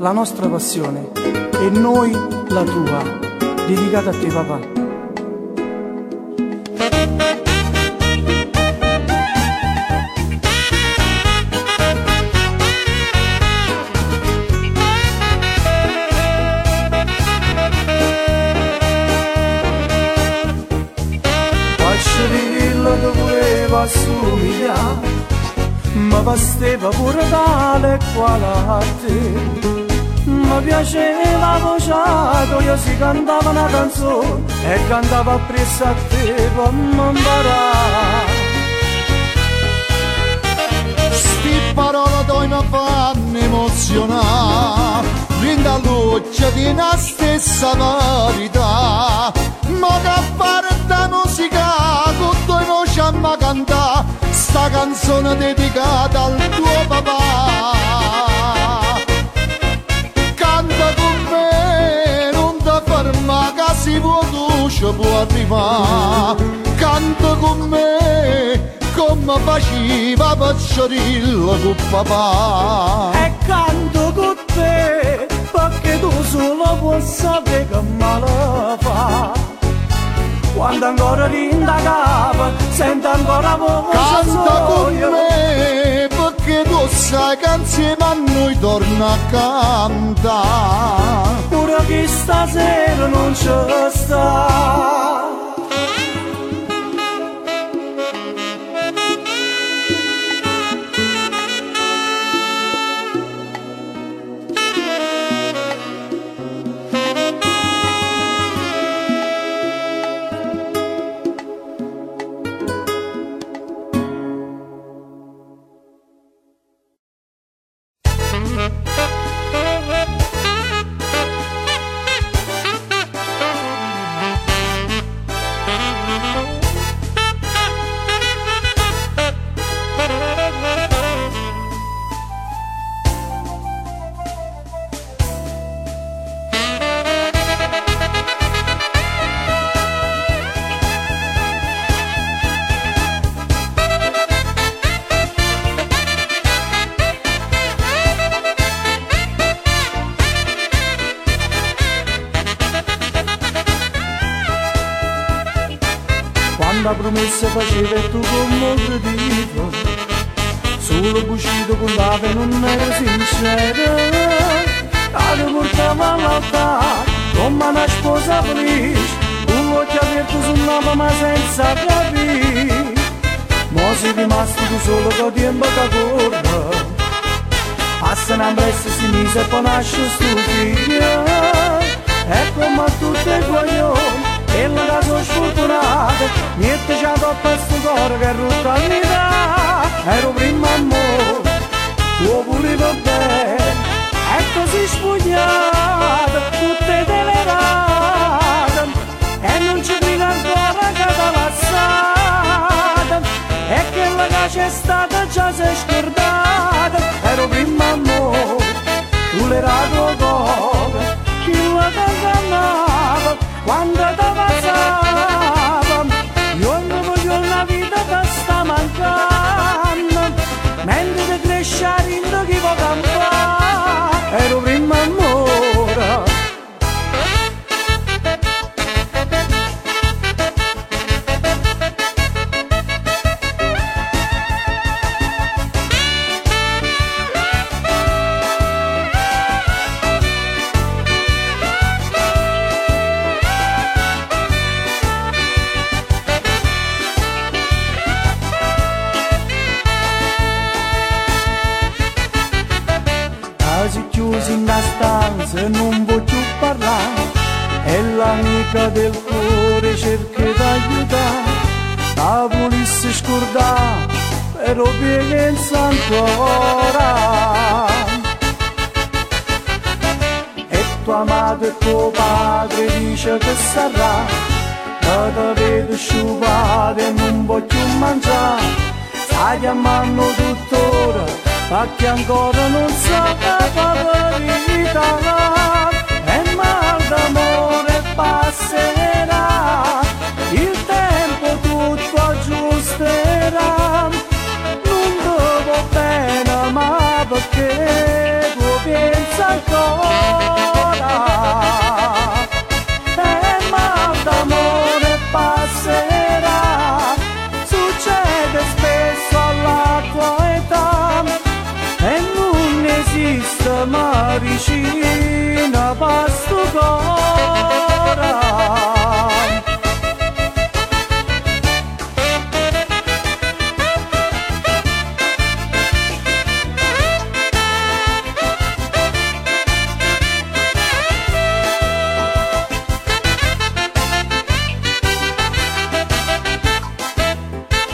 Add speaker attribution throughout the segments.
Speaker 1: la nostra passione e noi la tua, dedicata a te papà. Assomigliare, ma bastava pure tale quale a te. Mi piaceva la voce, io si cantava una canzone e cantava appresso a te per imparare.
Speaker 2: Sti parole tu mi fanno emozionare, vinta all'occhio di una stessa verità, ma che fare da musica con tu voce a cantare sta canzone dedicata al tuo papà. Canta con me, non ti ferma che si può, tu ci può arrivare. Canta con me come faceva Pacciarillo con papà.
Speaker 1: E canto con te perché tu solo puoi sapere che male fa. Quando ancora rinda capa, sento ancora voce.
Speaker 2: Canta con me perché tu sai che insieme a noi torna a cantare.
Speaker 1: Pure che stasera non c'è sta. La promessa faceva e tu con molto dito, solo buscito con l'ave non era sincera. Ti portava all'altare come una sposa felice, con l'occhio aperto sul naso ma senza capire. Mo sei rimasto tu solo con tempo che corre, passa una bressa si mise e poi nasce sto figlio. E come a tutti i coglioni e la casa sfortunata, niente c'ha troppo a sto cuore che è rotto all'età. Ero prima amore, tuo volevo bene, e così spogliata, tutte telerate, e non ci dico ancora che t'ho passata, e che la casa è stata già sei scordata. Ero prima amore, tu l'era tua cuore, chi la t'ingannava quando ti passava. Io non voglio una vita che sta mancando, mentre ti cresce rinda chi può campare. Ero prima amore. Chiusi in una stanza e non voglio parlare, è l'amica del cuore cerca d'aiutare. La volessi scordare però pensa ancora, e tua madre e tuo padre dice che sarà, che ti vedo sciupata e non voglio mangiare. Stai chiamando dottore perché ancora non sa la verità, e mal d'amore passerà, il tempo tutto aggiusterà. Non devo bene ma perché tu pensa ancora.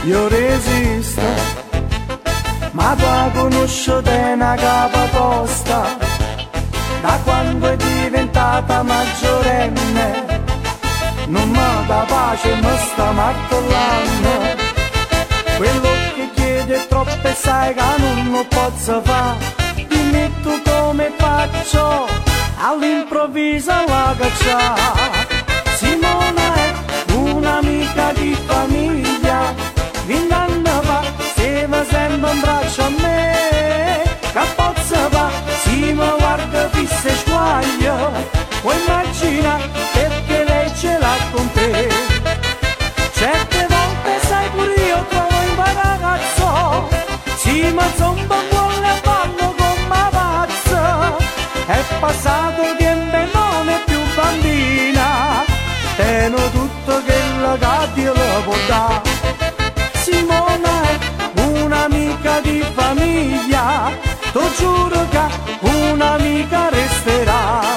Speaker 1: io resisto, ma tu conosci una capa tosta, da quando è diventata maggiorenne, non mi dà pace e mi sta martellando, quello che chiede troppo e sai che non posso fare, dimmi tu come faccio, all'improvviso la caccia. Simona è un'amica di famiglia, vent'anni fa stava sempre in braccio a me, che pozza va, si mi guarda fissa e squaglia, puoi immaginare perché lei ce l'ha con te. Certe volte sai pure io trovo in ragazzo, si mi zomba vuole a ballo come pazza, è passato tempo e non è più bambina, teno tutto che la gabbia lo può dare. Simona è un'amica di famiglia, ti giuro che un'amica resterà.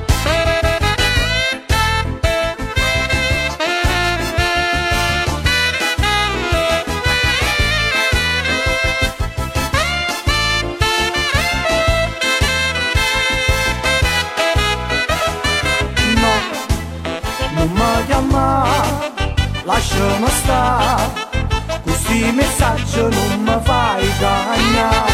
Speaker 1: Non mi chiamare, lasciami stare, questi messaggi non mi fai cagnare.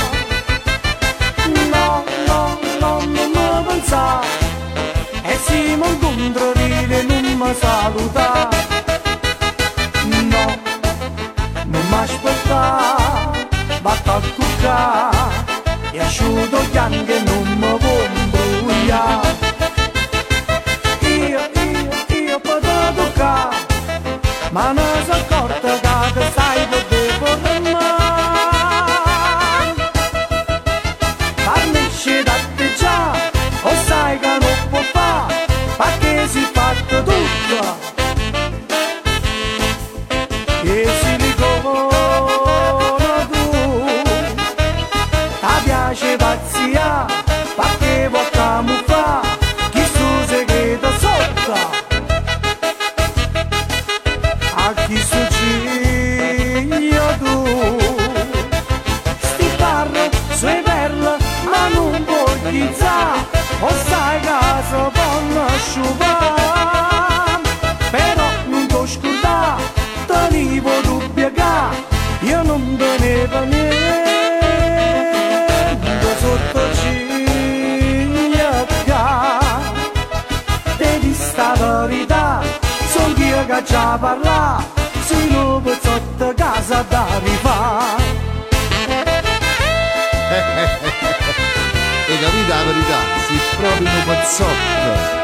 Speaker 1: No, no, no, non mi pensare, e se mi incontro ride non mi saluta. No, non mi aspettare, batto a cuccare, e asciutto bianco e non mi può imbrugliare. Io potrò toccare, ma non si accorta che ti stai per deporre. Farmi uscire da te già, o sai che non può fare, perché si è fatto tutto. E si ricorda tu, ti piace pazzia, perché vuoi camuffare, chi sto segreto sotto. A chi succiglia tu, sti parro sui perle, ma non puoi za, o stai casa con asciugare, però non ti scordare, tenevo dubbio che io non tenevo niente sotto ciglia, devi sta verità, son io che già parla, se non puoi sotto casa da rifare.
Speaker 2: E capite la verità, sei proprio un pezzotto.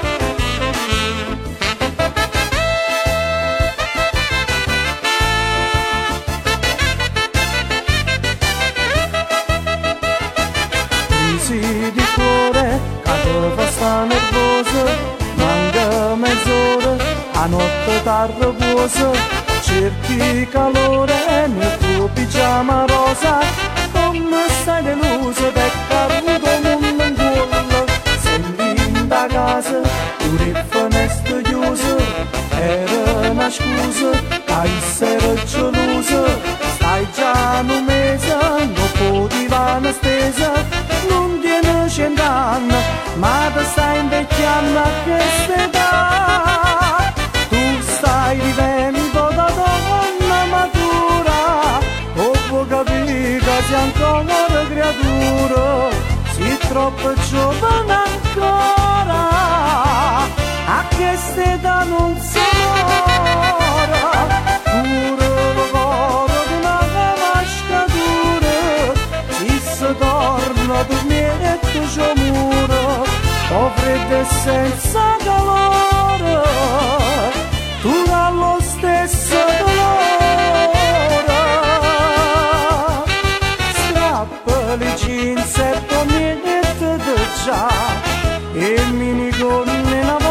Speaker 1: Crisi di cuore, che ti fa sta nervosa, manca mezz'ora, a notte t'arriposa, cerchi calore nel tuo pigiama rosa, come stai delusa perché ha avuto un mondo in cuore, sembri in da casa, pure il finestrino chiuso, era una scusa, che essere gelosa, stai già un mese, non poteva una stesa, non tieni 100 anni, ma ti stai invecchiando a questa età. Tu stai vivendo da donna matura, o puoi capire che sei ancora creatura, sei troppo giovane ancora, a questa età non si muore, pure il cuore di una mascatura, ci si torna a dormire e tu ci muro, o freddo e senza calore, tu dallo stesso dolore, strappa le jeans e pomigliette di già, e minigonne una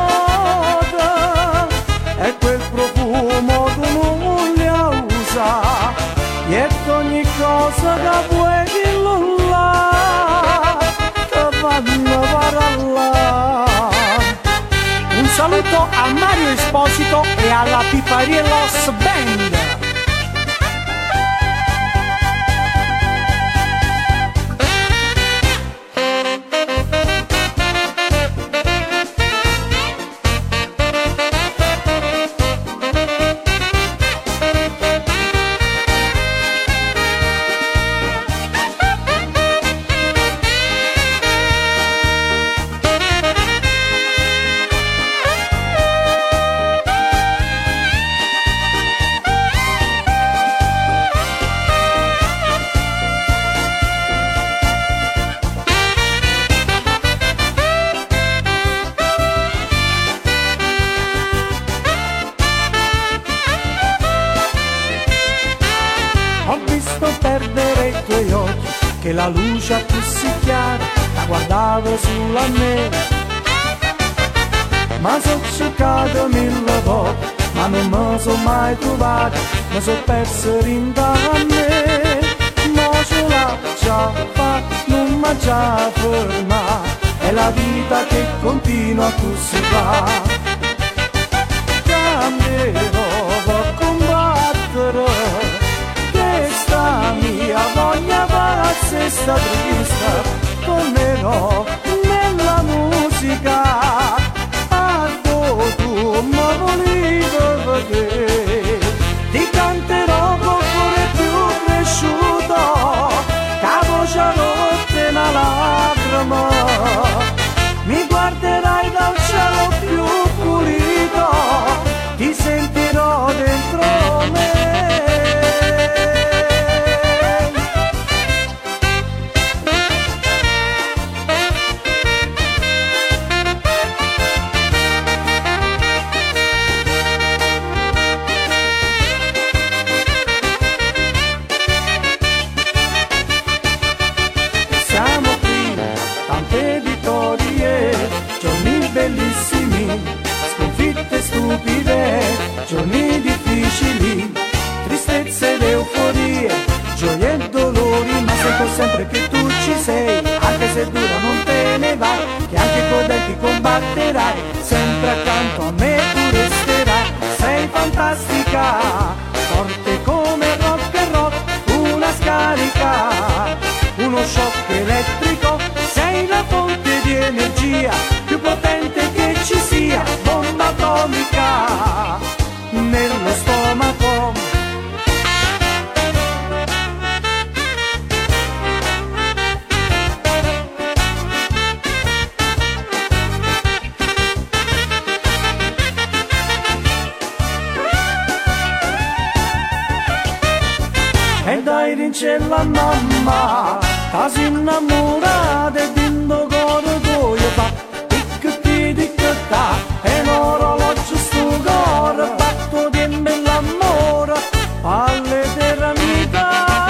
Speaker 1: moda, e quel profumo tu non li usa, e ogni cosa che vuoi che lo là, ti fanno parlare. Un saluto a Mario Esposito e alla Pipariellos Band. che la luce così chiara la guardava sulla me. Ma sono cercato mille volte, ma non mi sono mai trovato, mi sono perso in da me. Ma ce l'ha già fatta, non mi ha già fermato, è la vita che continua così va. Cambierò per combattere questa mia voglia pazza sta triste, tornerò nella musica a dove tu mi volevi vedere, ti canterò con cuore più cresciuto, che voce rotta una lacrima, mi guarderai dal cielo più pulito, ti sentirò dentro me. Siamo qui, tante vittorie, giorni bellissimi, sconfitte stupide, giorni difficili, tristezze ed euforie, gioie e dolori, ma sento sempre che tu ci sei, anche se dura non te ne vai, che anche coi denti combatterai, sempre accanto a me tu resterai, sei fantastica, forte come rock and roll, una scarica, uno shock elettrico, sei la fonte di energia più potente che ci sia, bomba atomica nello stomaco. E dai rincella mamma, che si innamorata e dindo cuore tuo fa, ticca e un orologio sto cuore, batto di bell'amore, palle terramita.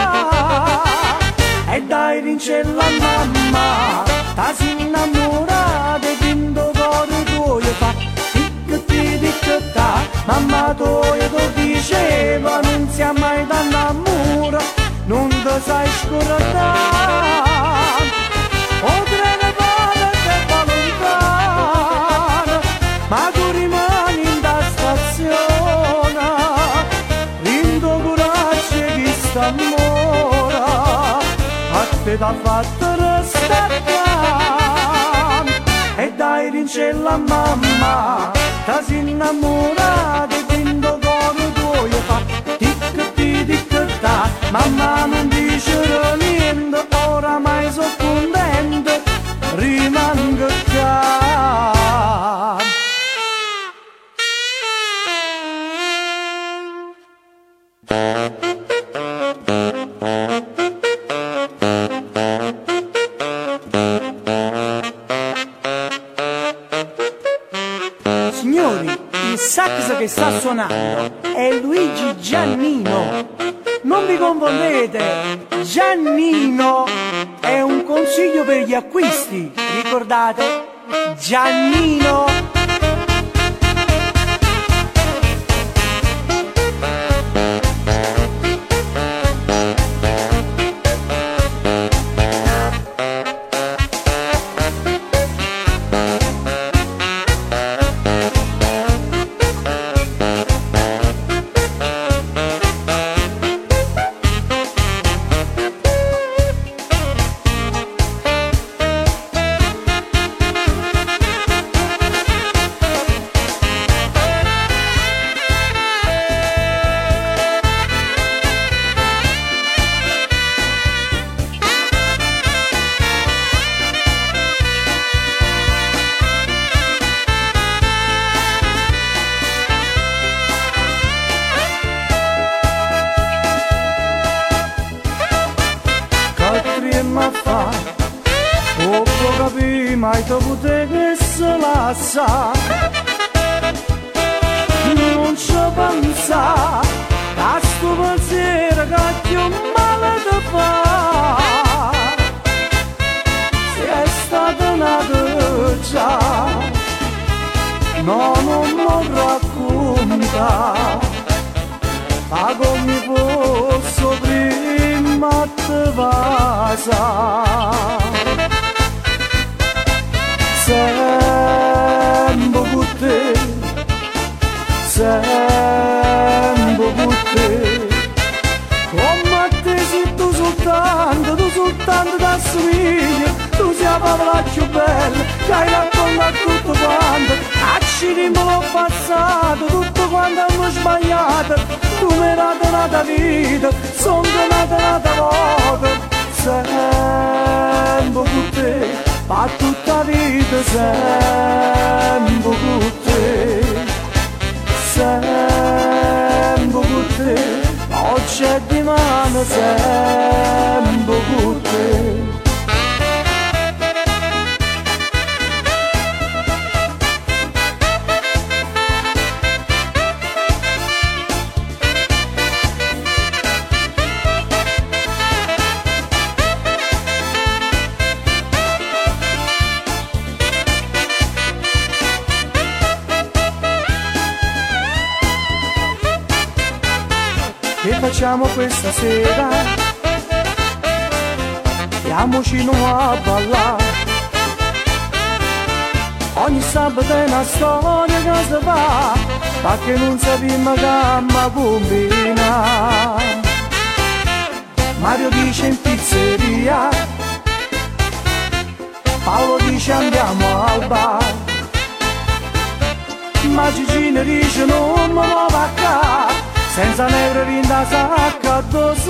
Speaker 1: E dai rincella mamma, che si innamorata e dindo cuore tuo fa, ticca mamma tua lo diceva, non si è mai dato amore, non ti sai scordare, oltre le parole che va lontano, ma tu rimani in da stazione, in tuo coraggio che sta amore, a te t'ha fatto restare qua, e dai rincella mamma, che si innamorata e quando cuore tuo fa, ticca, mamma non dice niente, oramai sono contento, rimango qua. Signori, il sax che sta suonando è Luigi Giannino. Non vi confondete, Giannino è un consiglio per gli acquisti, ricordate? Giannino. Ma fa, oh capì, mai dopo te che se la sa, non ci pensa, a sto pensiero che più male ti fa. sa, ma come posso prima te vasa. Sempre con te, sempre con te, come a te sei tu soltanto da somiglia, tu sei la parola più bella che hai raccontato tutto quanto, accidenti l'ho passato, tutto quanto hanno sbagliato, tu mi hai donata vita, sono donata volta, sempre con te, ma tutta vita sempre con te, sempre con te, oggi e dimani sempre con te. Che facciamo questa sera? Andiamoci a ballare. Ogni sabato è una storia che si fa, perché non sappiamo come combina. Mario dice in pizzeria, Paolo dice andiamo al bar, ma Gigino dice non mi muovo a casa, senza neuro in da sacca addosso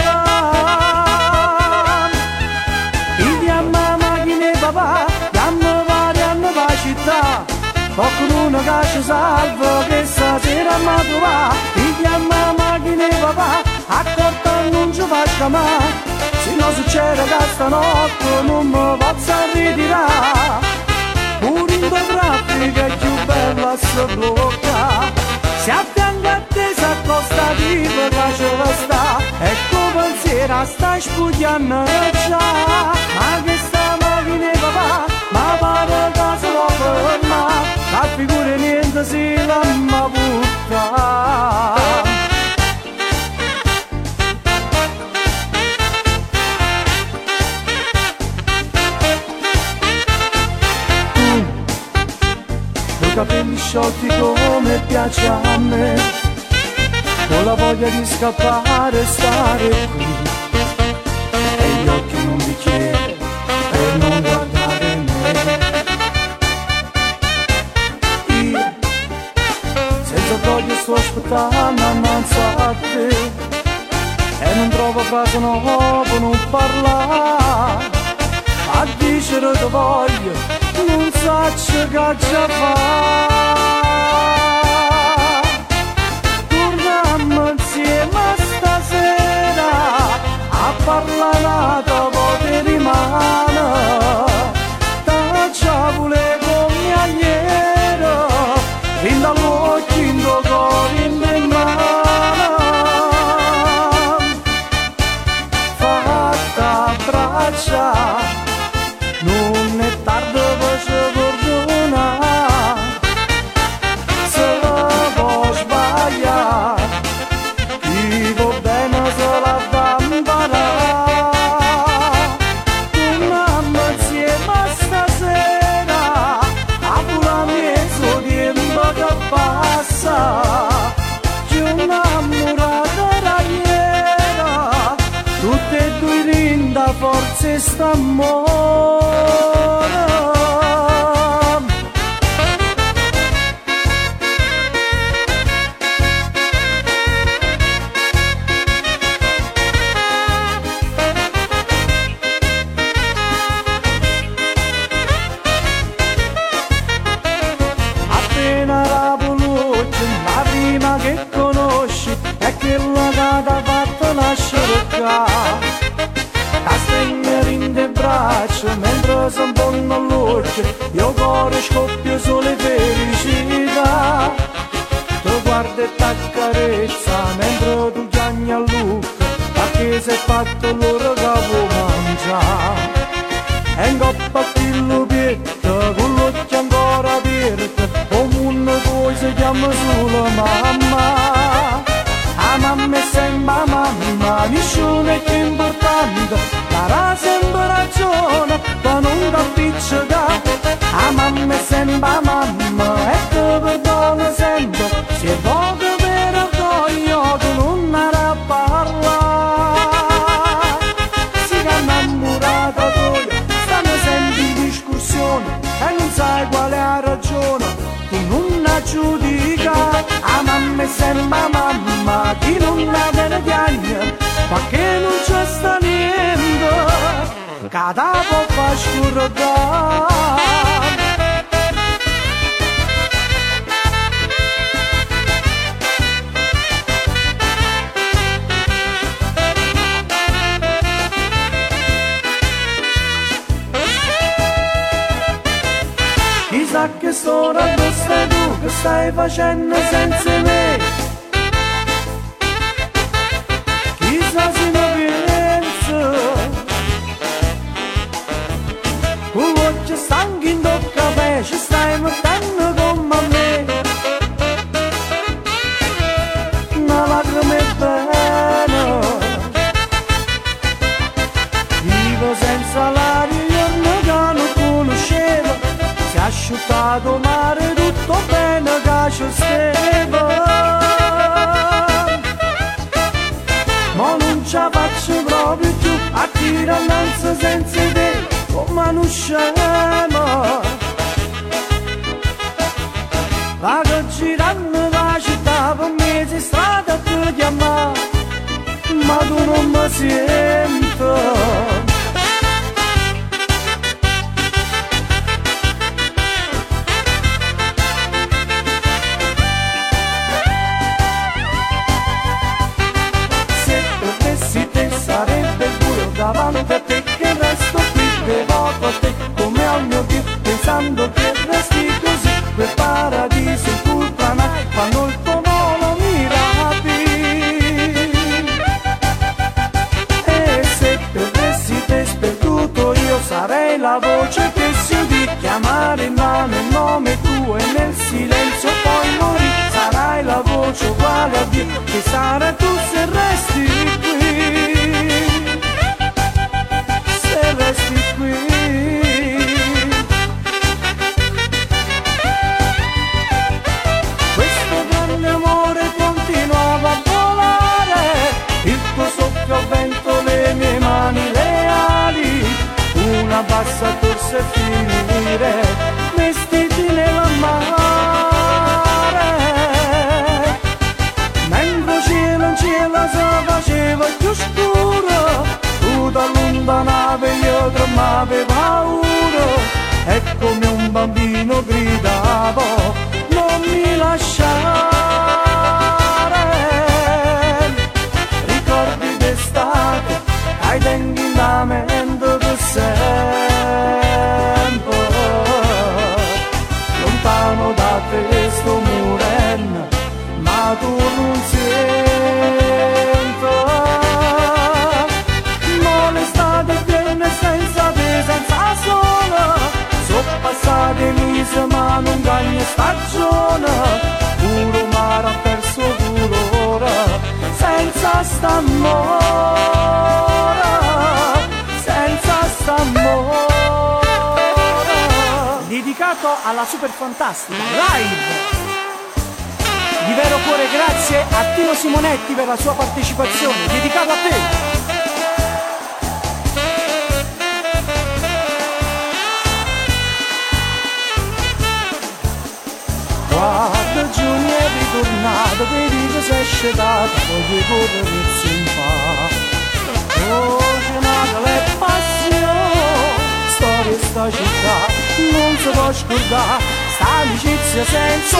Speaker 1: va. Vediamo la macchina e papà, andiamo va città, qualcuno che ci salva che stasera mi trova. Vediamo la macchina e papà, accorta non ci faccia mai, se non succede che stanotte non mi posso ritirare. Pure in traffico è più bella si blocca, si affianca a te s'accosta viva che ce la sta, ecco pensiero sta spugliando già, ma che sta macchina papà, ma pare che se lo ferma, ma figure niente si l'amma butta. Capelli sciolti come piace a me, con la voglia di scappare e stare qui, e gli occhi in un bicchiere per non guardare me. Io, senza voglia sto aspettando innanzi a te, e non trovo frase nuova per non parlare, a dicere che voglio non saccio che già fa. Torniamo insieme stasera a parlare dopo che rimane, tacciavole con miagliere fin dall'occhio in tuo cuore in mano, fatta a braccia. Non è tardi per ci perdonare, se può sbagliare, chi va bene se la da imparare. Torniamo insieme stasera, a pure mezzo tempo che passa, che un'ammurata ragliera, tutte e due rinda forza e st'amore. Appena la voluce, la prima che conosci è quella che t'ha fatto nascere qua. A stringere in te braccia mentre si impongono l'occhio, io cuore scoppio sole felicità. Tu guardi e t'accarezza mentre tu chiami a Luca, perché sei fatto l'ora che vuoi mangiare. E in coppa a pillopietta con l'occhio ancora aperto, come un tuo si chiama sulla mamma. rodare. Chissà che storia sei tu che stai facendo senza me. Chissà se mi pensa un occhio stanco in tocca me, ci stai mettendo come a me. Una lacrima è bene, vivo senza l'aria, giorno che non conoscevo. Si è asciuttato mare, tutto bene che ci stava. Ma non ce la faccio proprio più a tirare l'ansia senza te, come non scemo. Vado girando la città per mezzo strada a te chiamare, ma tu non mi senti. Davanti a te che resto qui, devoto a te come al mio Dio, pensando che resti così, quel paradiso in cui planai quando il tuo volo mi rapì. E se perdessi te sperduto io sarei la voce che si udì chiamare in vano il nome tuo e nel silenzio poi morì. Sarai la voce uguale a Dio, che sarai tu se resti qui. Resti qui. Questo grande amore continuava a volare, il tuo soffio al vento, le mie mani leali, una bassa corsa e finire vestiti nella mare. Mentre cielo in cielo si faceva più scuro, tu dall'ontanave io tremavo paura e come un bambino gridavo non mi lasciare. Ricordi d'estate ai tempi in la mente per sempre, lontano da te sto morendo ma tu non sento. Senza sole, sono passate mesi ma non cambia stagione, puro mare ha perso colore, senza st'amore, senza st'amore. Dedicato alla Super Fantastica Live. Di vero cuore grazie a Tino Simonetti per la sua partecipazione, dedicato a te. Guarda giugno è ritornato, vedi che sei scetato, voglio correrezza in fa. Oh, c'è nata le passioni, storia sta città, non si può scordare, sta amicizia senza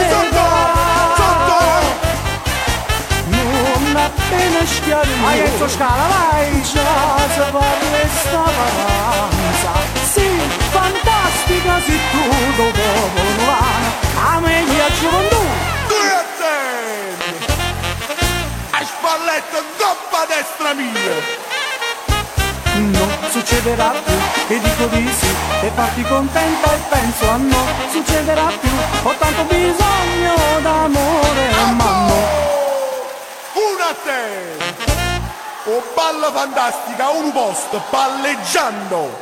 Speaker 1: età. Non appena schiarimento, hai detto scala, vai! Già si parla e sta vacanza, sì, fantastica sei tu, dopo volano, a me gli gioventù.
Speaker 2: A spalletta doppa destra mia.
Speaker 1: Non succederà più, e dico di sì, e farti contenta e penso a no, succederà più, ho tanto bisogno d'amore, mamma.
Speaker 2: Una a te! Oh balla fantastica, un posto, palleggiando!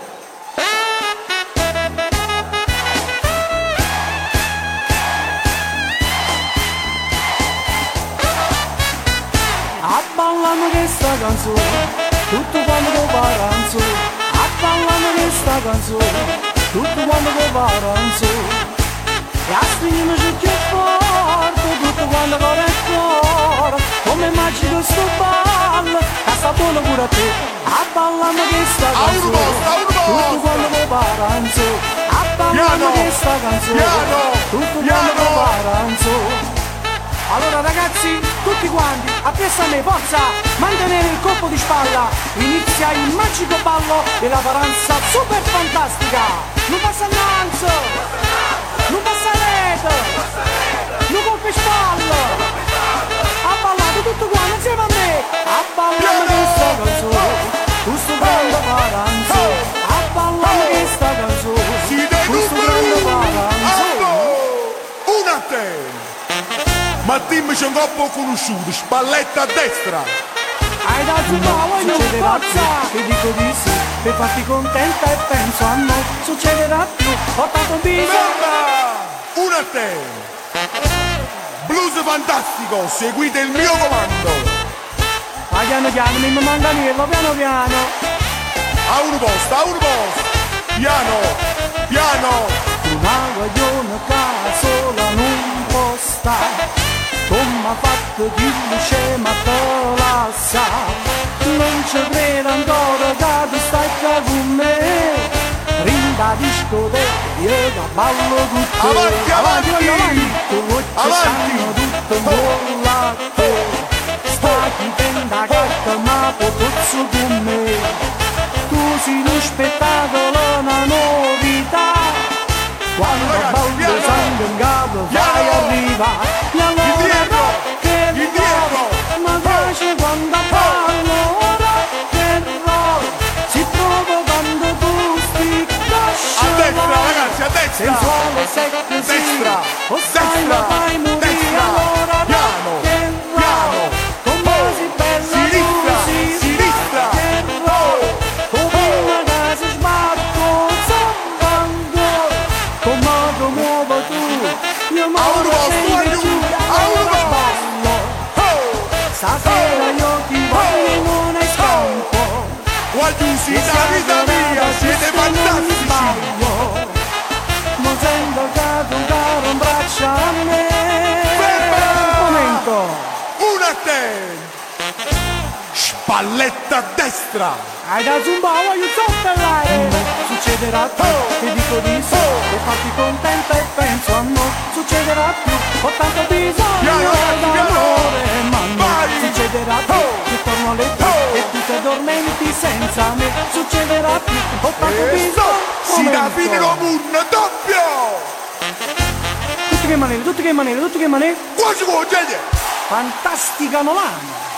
Speaker 1: Ballando questa canzone, tutto quando lo paranzo, ballando questa canzone, tutto quando lo paranzo, e a stringermi più forte, tutto quando corre il cuore, come magico sto ballo, e sta buono pure a te, ballando questa canzone, tutto quando mi paranzo, a ballando questa canzone, tutto quando mi paranzo. Allora ragazzi, tutti quanti, appresso a me, forza, mantenere il colpo di spalla, inizia il magico ballo della paranza super fantastica. Non passa innanzi, non passa rete, non colpo di spalla, ha ballato tutto quanto insieme a me, a ballare questa canzone, questo grande paranzo, a ballare questa canzone, questo grande paranzo.
Speaker 2: Una a te! Ma dimmi c'è un corpo conosciuto, spalletta a destra!
Speaker 1: Hai dato un voglio forza! Che dico di sì, per farti contenta e penso a noi, succederà più, ho tanto bisogno!
Speaker 2: Una a te! Blues fantastico, seguite il mio comando!
Speaker 1: Ma piano piano, mi manca niente, piano piano!
Speaker 2: A un posto, piano, piano!
Speaker 1: Una guagliona sola non può stare, come ha fatto chi dice ma te la sa, non ci credo ancora che tu stai qua con me, rinda discoteca, io da ballo con te,
Speaker 2: avanti, avanti,
Speaker 1: avanti, tutto mollato, sta chiudendo la carta ma potuzzo con me, tu sei uno spettacolo, una novità. Quando ballo sangue in capo vai arriva e allora che rock ma piace quando ballo rock and roll si trova quando tu
Speaker 2: a destra ragazzi, a destra
Speaker 1: sensuale secco
Speaker 2: destra,
Speaker 1: o stai la fai morire allora rock and roll con basi bella
Speaker 2: sinistra
Speaker 1: and roll come una casa sbatto come muovo tu, io muovo sempre giù, ballo. Stasera io ti voglio in un scampo.
Speaker 2: Guagliusi, la vita mia, siete fantastici.
Speaker 1: Ma sento che tu caro un braccio a me. Un momento.
Speaker 2: Una a te. Spalletta a destra.
Speaker 1: Hai dato un po', voglio zoppellare. Succederà più, ti dico di sì, per farti contenta e penso a noi. Succederà più, ho tanto bisogno d'amore, ma non succederà più, che torno a letto e tu ti addormenti senza me. Succederà più, ho tanto bisogno.
Speaker 2: Si da fine lo munno doppio.
Speaker 1: Tutti che manere, tutti che manere, tutti che manere.
Speaker 2: Quasi con gente.
Speaker 1: Fantastica Novana.